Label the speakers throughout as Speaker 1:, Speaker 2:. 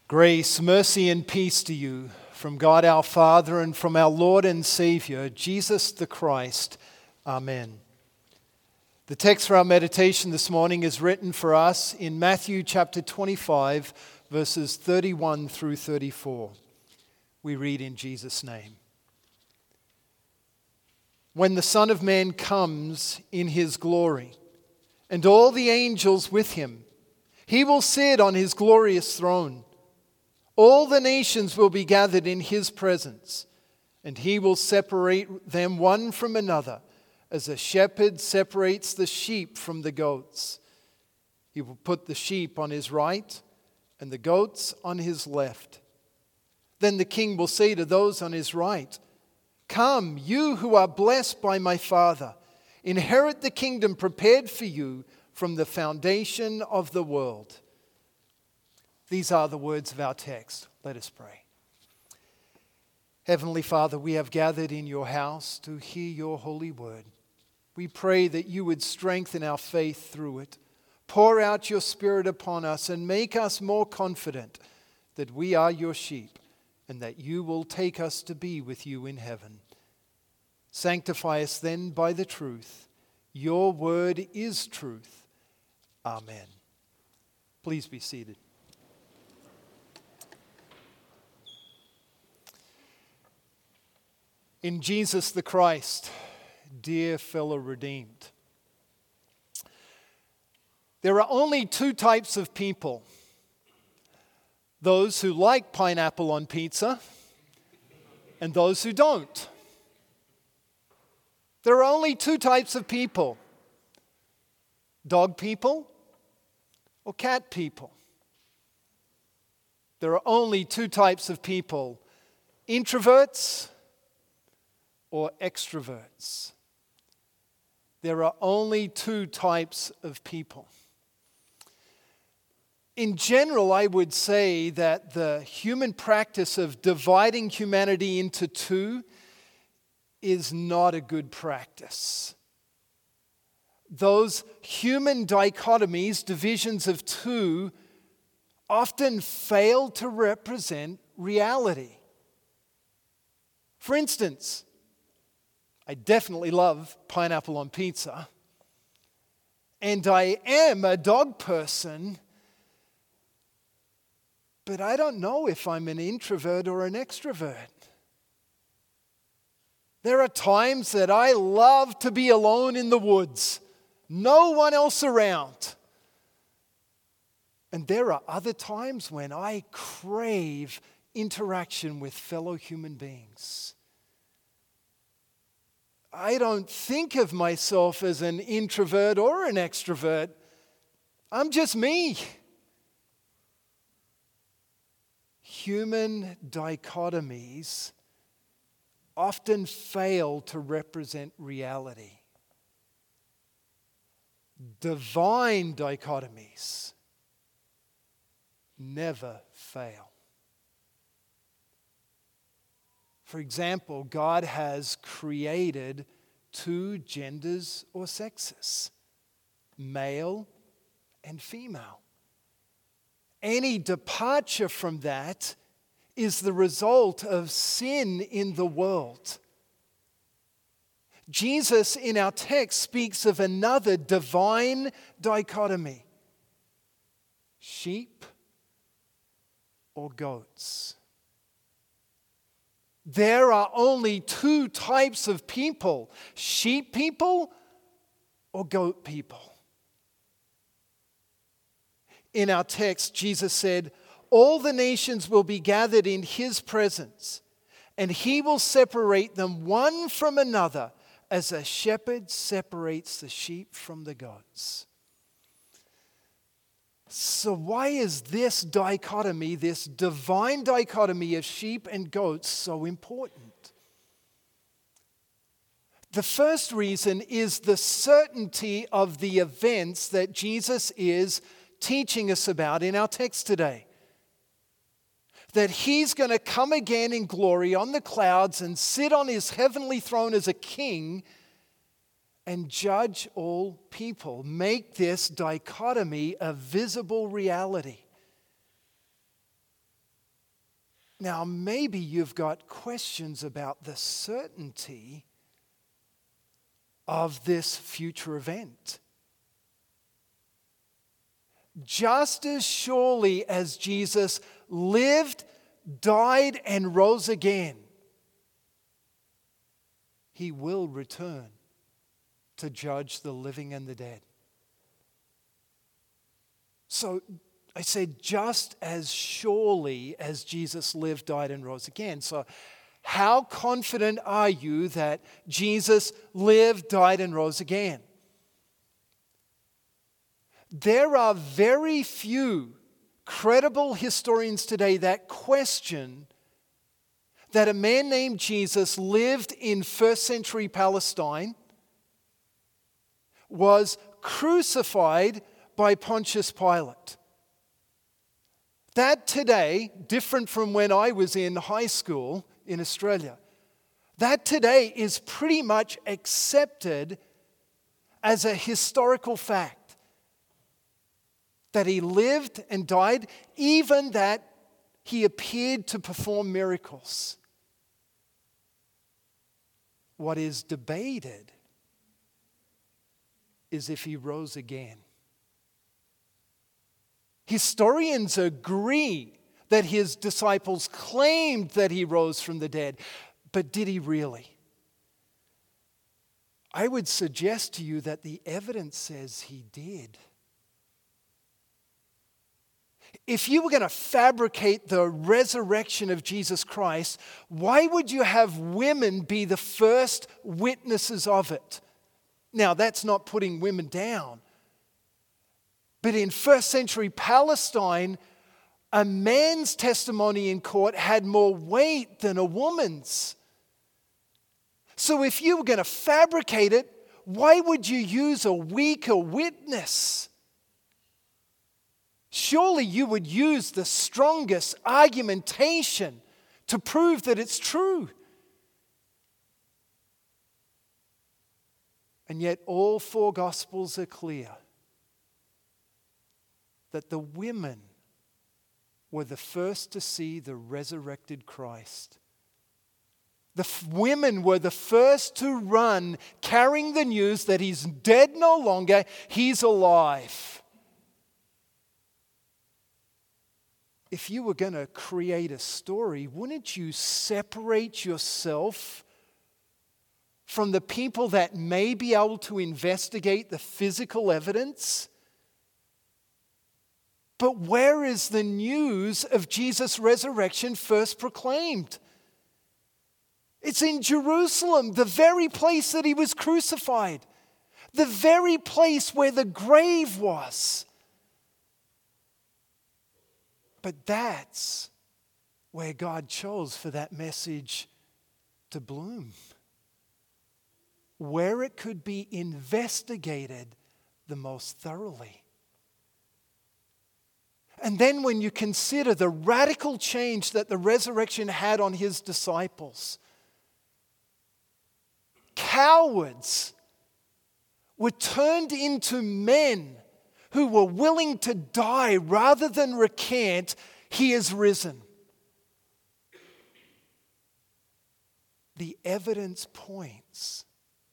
Speaker 1: Grace, mercy, and peace to you from God our Father and from our Lord and Savior, Jesus the Christ. Amen. The text for our meditation this morning is written for us in Matthew chapter 25, verses 31 through 34. We read in Jesus' name. When the Son of Man comes in his glory, and all the angels with him, he will sit on his glorious throne. All the nations will be gathered in his presence, and he will separate them one from another, as a shepherd separates the sheep from the goats. He will put the sheep on his right and the goats on his left. Then the king will say to those on his right, "Come, you who are blessed by my Father, inherit the kingdom prepared for you from the foundation of the world." These are the words of our text. Let us pray. Heavenly Father, we have gathered in your house to hear your holy word. We pray that you would strengthen our faith through it. Pour out your Spirit upon us and make us more confident that we are your sheep and that you will take us to be with you in heaven. Sanctify us then by the truth. Your word is truth. Amen. Please be seated. In Jesus the Christ, dear fellow redeemed, there are only two types of people: those who like pineapple on pizza and those who don't. There are only two types of people: dog people or cat people. There are only two types of people: introverts or extroverts. There are only two types of people. In general, I would say that the human practice of dividing humanity into two is not a good practice. Those human dichotomies, divisions of two, often fail to represent reality. For instance, I definitely love pineapple on pizza, and I am a dog person, but I don't know if I'm an introvert or an extrovert. There are times that I love to be alone in the woods, no one else around. And there are other times when I crave interaction with fellow human beings. I don't think of myself as an introvert or an extrovert. I'm just me. Human dichotomies often fail to represent reality. Divine dichotomies never fail. For example, God has created two genders or sexes, male and female. Any departure from that is the result of sin in the world. Jesus in our text speaks of another divine dichotomy: sheep or goats. There are only two types of people: sheep people or goat people. In our text, Jesus said, "All the nations will be gathered in his presence, and he will separate them one from another, as a shepherd separates the sheep from the goats." So why is this dichotomy, this divine dichotomy of sheep and goats, so important? The first reason is the certainty of the events that Jesus is teaching us about in our text today. That he's going to come again in glory on the clouds and sit on his heavenly throne as a king and judge all people. Make this dichotomy a visible reality. Now, maybe you've got questions about the certainty of this future event. Just as surely as Jesus lived, died, and rose again, he will return to judge the living and the dead. So I said, just as surely as Jesus lived, died, and rose again. So how confident are you that Jesus lived, died, and rose again? There are very few credible historians today that question that a man named Jesus lived in first century Palestine, was crucified by Pontius Pilate. That today, different from when I was in high school in Australia, that today is pretty much accepted as a historical fact. That he lived and died, even that he appeared to perform miracles. What is debated is if he rose again. Historians agree that his disciples claimed that he rose from the dead, but did he really? I would suggest to you that the evidence says he did. If you were going to fabricate the resurrection of Jesus Christ, why would you have women be the first witnesses of it? Now, that's not putting women down. But in first century Palestine, a man's testimony in court had more weight than a woman's. So if you were going to fabricate it, why would you use a weaker witness? Surely you would use the strongest argumentation to prove that it's true. And yet all four Gospels are clear that the women were the first to see the resurrected Christ. The women were the first to run carrying the news that he's dead no longer, he's alive. If you were going to create a story, wouldn't you separate yourself from the people that may be able to investigate the physical evidence? But where is the news of Jesus' resurrection first proclaimed? It's in Jerusalem, the very place that he was crucified, the very place where the grave was. But that's where God chose for that message to bloom. Where it could be investigated the most thoroughly. And then when you consider the radical change that the resurrection had on his disciples, cowards were turned into men who were willing to die rather than recant, he is risen. The evidence points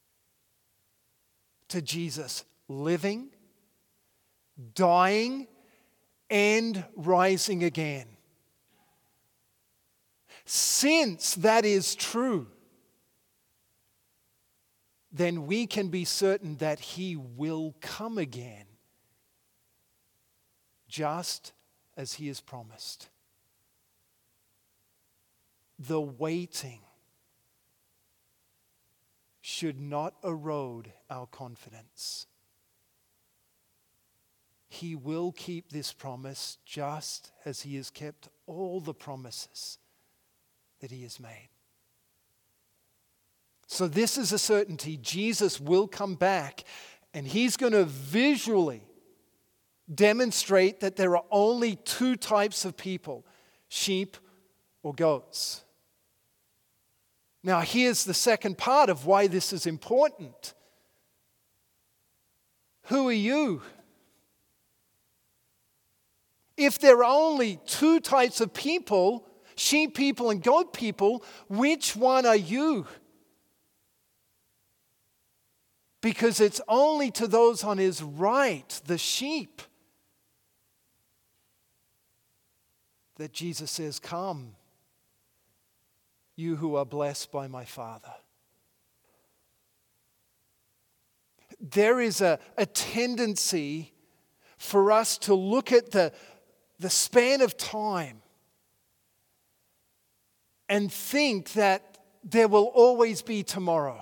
Speaker 1: to Jesus living, dying, and rising again. Since that is true, then we can be certain that he will come again, just as he has promised. The waiting should not erode our confidence. He will keep this promise just as he has kept all the promises that he has made. So this is a certainty. Jesus will come back, and he's going to visually demonstrate that there are only two types of people, sheep or goats. Now, here's the second part of why this is important. Who are you? If there are only two types of people, sheep people and goat people, which one are you? Because it's only to those on his right, the sheep, that Jesus says, come, you who are blessed by my Father. There is a tendency for us to look at the span of time and think that there will always be tomorrow.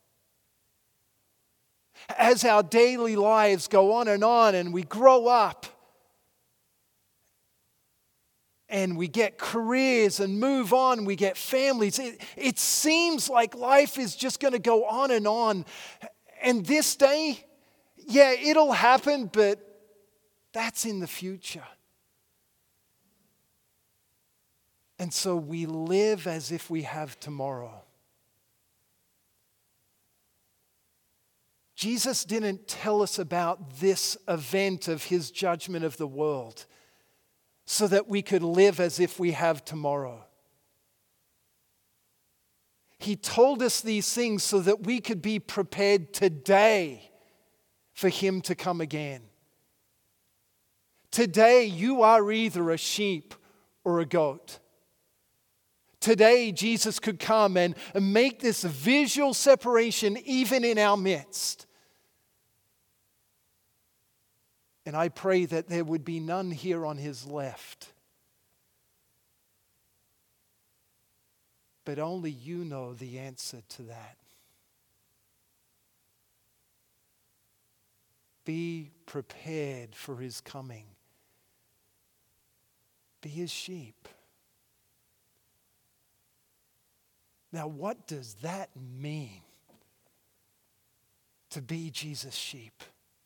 Speaker 1: As our daily lives go on and we grow up and we get careers and move on, we get families, it seems like life is just going to go on. And this day, yeah, it'll happen, but that's in the future. And so we live as if we have tomorrow. Jesus didn't tell us about this event of his judgment of the world so that we could live as if we have tomorrow. He told us these things so that we could be prepared today for him to come again. Today, you are either a sheep or a goat. Today, Jesus could come and make this visual separation even in our midst. And I pray that there would be none here on his left. But only you know the answer to that. Be prepared for his coming. Be his sheep. Now, what does that mean to be Jesus' sheep?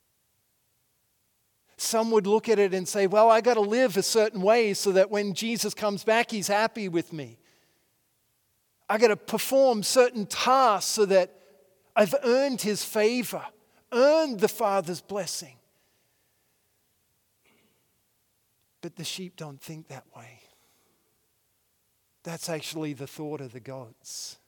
Speaker 1: Some would look at it and say, well, I got to live a certain way so that when Jesus comes back, he's happy with me. I got to perform certain tasks so that I've earned his favor, earned the Father's blessing. But the sheep don't think that way. That's actually the thought of the goats.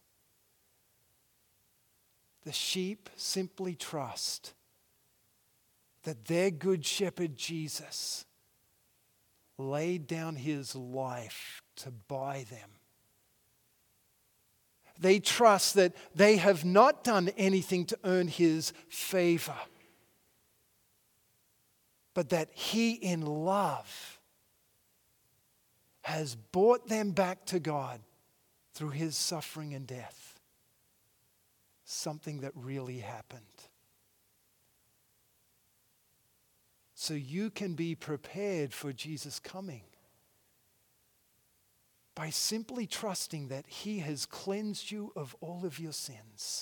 Speaker 1: The sheep simply trust that their good shepherd Jesus laid down his life to buy them. They trust that they have not done anything to earn his favor, but that he in love has brought them back to God through his suffering and death. Something that really happened. So you can be prepared for Jesus' coming by simply trusting that he has cleansed you of all of your sins.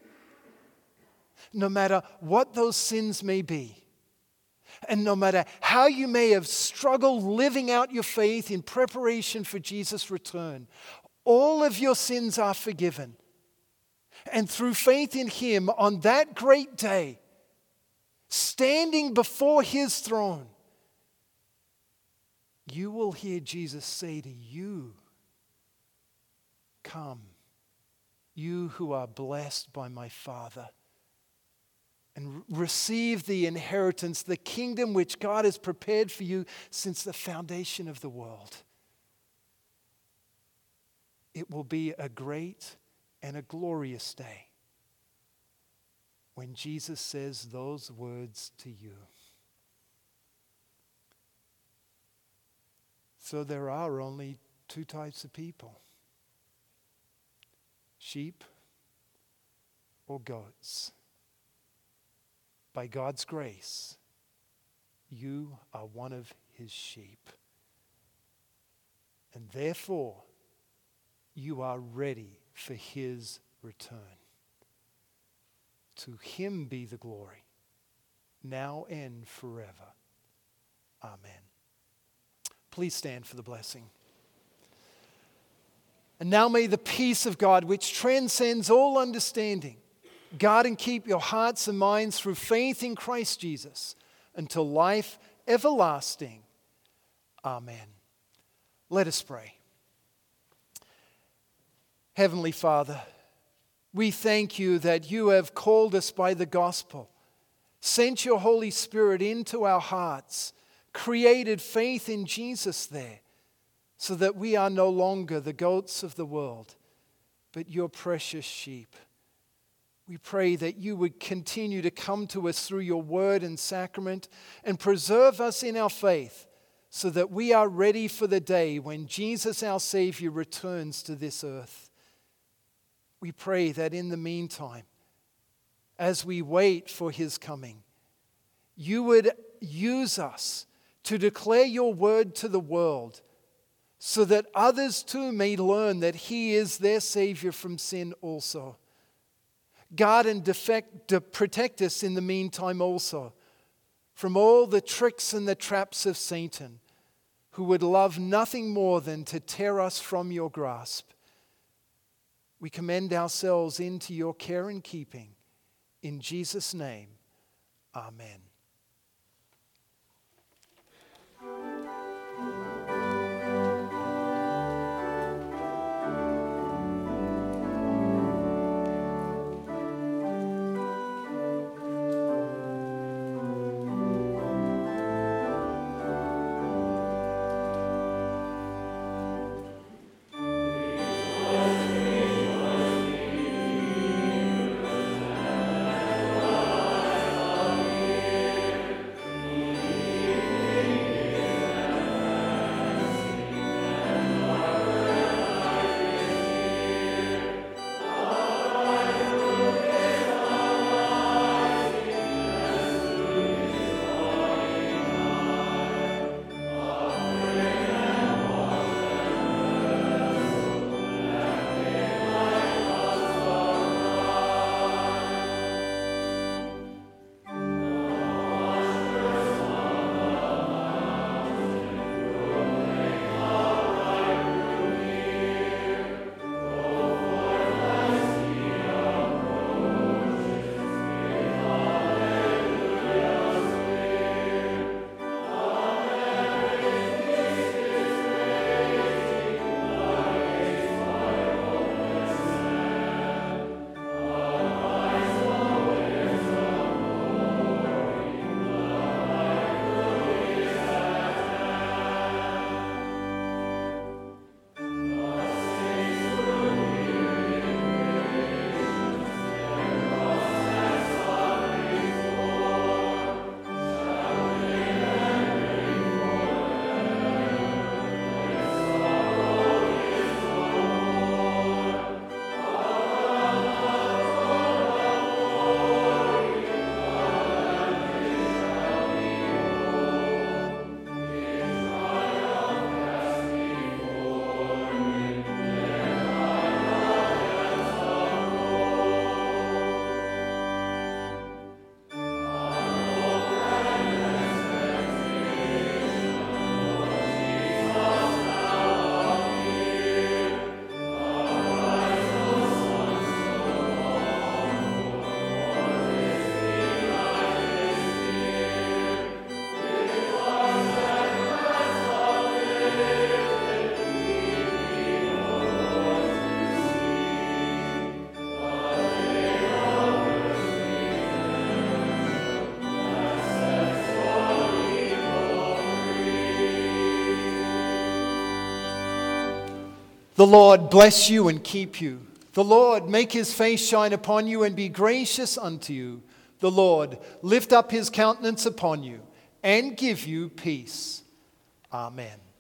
Speaker 1: No matter what those sins may be, and no matter how you may have struggled living out your faith in preparation for Jesus' return, all of your sins are forgiven. And through faith in him on that great day, standing before his throne, you will hear Jesus say to you, come, you who are blessed by my Father, and receive the inheritance, the kingdom which God has prepared for you since the foundation of the world. It will be a great and a glorious day when Jesus says those words to you. So there are only two types of people: sheep or goats. By God's grace, you are one of his sheep. And therefore, you are ready for his return. To him be the glory, now and forever. Amen. Please stand for the blessing. And now may the peace of God, which transcends all understanding, guard and keep your hearts and minds through faith in Christ Jesus until life everlasting. Amen. Let us pray. Heavenly Father, we thank you that you have called us by the gospel, sent your Holy Spirit into our hearts, created faith in Jesus there, so that we are no longer the goats of the world, but your precious sheep. We pray that you would continue to come to us through your word and sacrament and preserve us in our faith so that we are ready for the day when Jesus, our Savior, returns to this earth. We pray that in the meantime, as we wait for his coming, you would use us to declare your word to the world so that others too may learn that he is their Savior from sin also. Guard and protect us in the meantime also from all the tricks and the traps of Satan, who would love nothing more than to tear us from your grasp. We commend ourselves into your care and keeping. In Jesus' name, amen. The Lord bless you and keep you. The Lord make his face shine upon you and be gracious unto you. The Lord lift up his countenance upon you and give you peace. Amen.